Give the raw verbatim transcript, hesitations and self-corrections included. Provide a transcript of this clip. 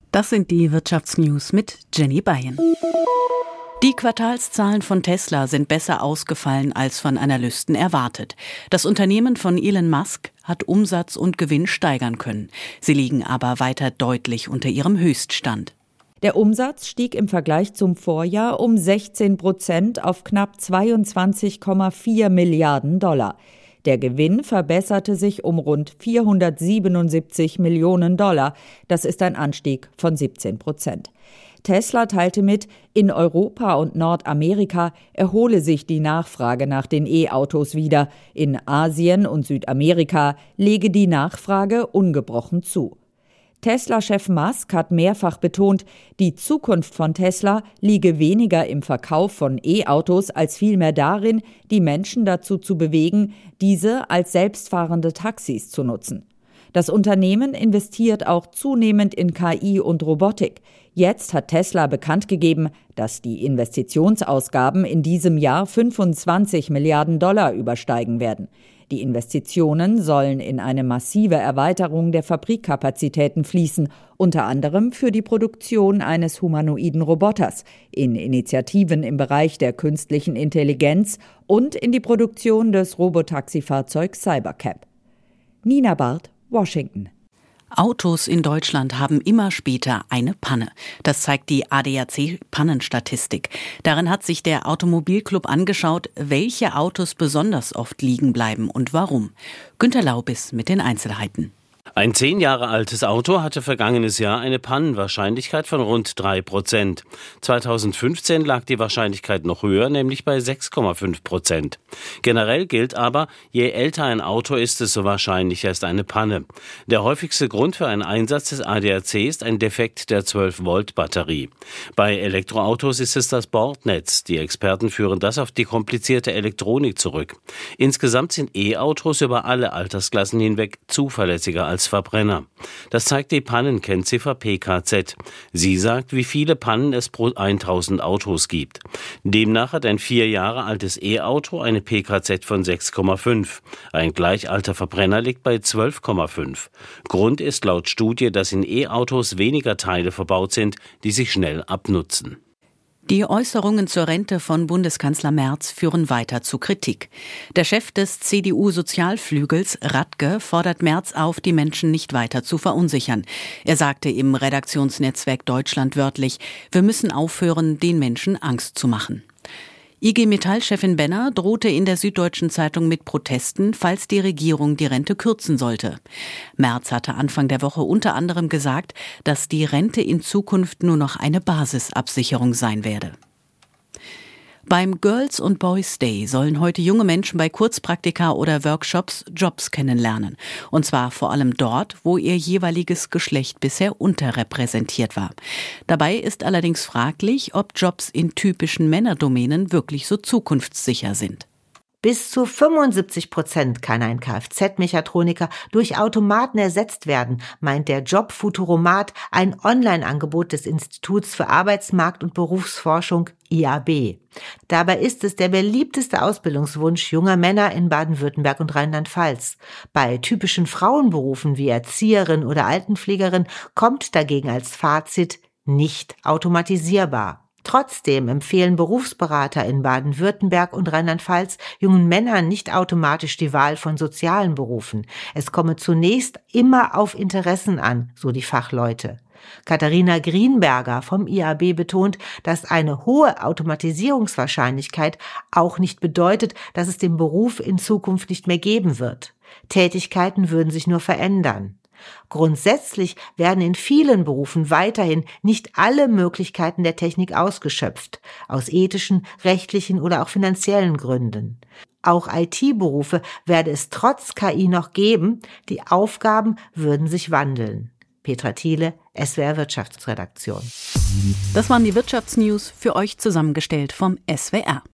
Das sind die Wirtschaftsnews mit Jenny Beyen. Die Quartalszahlen von Tesla sind besser ausgefallen als von Analysten erwartet. Das Unternehmen von Elon Musk hat Umsatz und Gewinn steigern können. Sie liegen aber weiter deutlich unter ihrem Höchststand. Der Umsatz stieg im Vergleich zum Vorjahr um sechzehn Prozent auf knapp zweiundzwanzig Komma vier Milliarden Dollar. Der Gewinn verbesserte sich um rund vierhundertsiebenundsiebzig Millionen Dollar. Das ist ein Anstieg von siebzehn Prozent. Tesla teilte mit, in Europa und Nordamerika erhole sich die Nachfrage nach den E-Autos wieder. In Asien und Südamerika lege die Nachfrage ungebrochen zu. Tesla-Chef Musk hat mehrfach betont, die Zukunft von Tesla liege weniger im Verkauf von E-Autos als vielmehr darin, die Menschen dazu zu bewegen, diese als selbstfahrende Taxis zu nutzen. Das Unternehmen investiert auch zunehmend in K I und Robotik. Jetzt hat Tesla bekannt gegeben, dass die Investitionsausgaben in diesem Jahr fünfundzwanzig Milliarden Dollar übersteigen werden. Die Investitionen sollen in eine massive Erweiterung der Fabrikkapazitäten fließen, unter anderem für die Produktion eines humanoiden Roboters, in Initiativen im Bereich der künstlichen Intelligenz und in die Produktion des Robotaxifahrzeugs Cybercab. Nina Barth, Washington. Autos in Deutschland haben immer später eine Panne. Das zeigt die A D A C-Pannenstatistik. Darin hat sich der Automobilclub angeschaut, welche Autos besonders oft liegen bleiben und warum. Günter Laubis mit den Einzelheiten. Ein zehn Jahre altes Auto hatte vergangenes Jahr eine Pannenwahrscheinlichkeit von rund drei Prozent. zweitausendfünfzehn lag die Wahrscheinlichkeit noch höher, nämlich bei sechs Komma fünf Prozent. Generell gilt aber, je älter ein Auto ist, desto wahrscheinlicher ist eine Panne. Der häufigste Grund für einen Einsatz des A D A C ist ein Defekt der zwölf Volt Batterie. Bei Elektroautos ist es das Bordnetz. Die Experten führen das auf die komplizierte Elektronik zurück. Insgesamt sind E-Autos über alle Altersklassen hinweg zuverlässiger als Verbrenner. Das zeigt die Pannenkennziffer P K Z. Sie sagt, wie viele Pannen es pro tausend Autos gibt. Demnach hat ein vier Jahre altes E-Auto eine P K Z von sechs Komma fünf. Ein gleich alter Verbrenner liegt bei zwölf Komma fünf. Grund ist laut Studie, dass in E-Autos weniger Teile verbaut sind, die sich schnell abnutzen. Die Äußerungen zur Rente von Bundeskanzler Merz führen weiter zu Kritik. Der Chef des C D U-Sozialflügels, Radke, fordert Merz auf, die Menschen nicht weiter zu verunsichern. Er sagte im Redaktionsnetzwerk Deutschland wörtlich, wir müssen aufhören, den Menschen Angst zu machen. I G Metall-Chefin Benner drohte in der Süddeutschen Zeitung mit Protesten, falls die Regierung die Rente kürzen sollte. Merz hatte Anfang der Woche unter anderem gesagt, dass die Rente in Zukunft nur noch eine Basisabsicherung sein werde. Beim Girls und Boys Day sollen heute junge Menschen bei Kurzpraktika oder Workshops Jobs kennenlernen. Und zwar vor allem dort, wo ihr jeweiliges Geschlecht bisher unterrepräsentiert war. Dabei ist allerdings fraglich, ob Jobs in typischen Männerdomänen wirklich so zukunftssicher sind. Bis zu fünfundsiebzig Prozent kann ein Kfz-Mechatroniker durch Automaten ersetzt werden, meint der Job Futuromat, ein Online-Angebot des Instituts für Arbeitsmarkt- und Berufsforschung I A B. Dabei ist es der beliebteste Ausbildungswunsch junger Männer in Baden-Württemberg und Rheinland-Pfalz. Bei typischen Frauenberufen wie Erzieherin oder Altenpflegerin kommt dagegen als Fazit nicht automatisierbar. Trotzdem empfehlen Berufsberater in Baden-Württemberg und Rheinland-Pfalz jungen Männern nicht automatisch die Wahl von sozialen Berufen. Es komme zunächst immer auf Interessen an, so die Fachleute. Katharina Greenberger vom I A B betont, dass eine hohe Automatisierungswahrscheinlichkeit auch nicht bedeutet, dass es den Beruf in Zukunft nicht mehr geben wird. Tätigkeiten würden sich nur verändern. Grundsätzlich werden in vielen Berufen weiterhin nicht alle Möglichkeiten der Technik ausgeschöpft, aus ethischen, rechtlichen oder auch finanziellen Gründen. Auch I T-Berufe werde es trotz K I noch geben, die Aufgaben würden sich wandeln. Petra Thiele, S W R Wirtschaftsredaktion. Das waren die Wirtschaftsnews, für euch zusammengestellt vom S W R.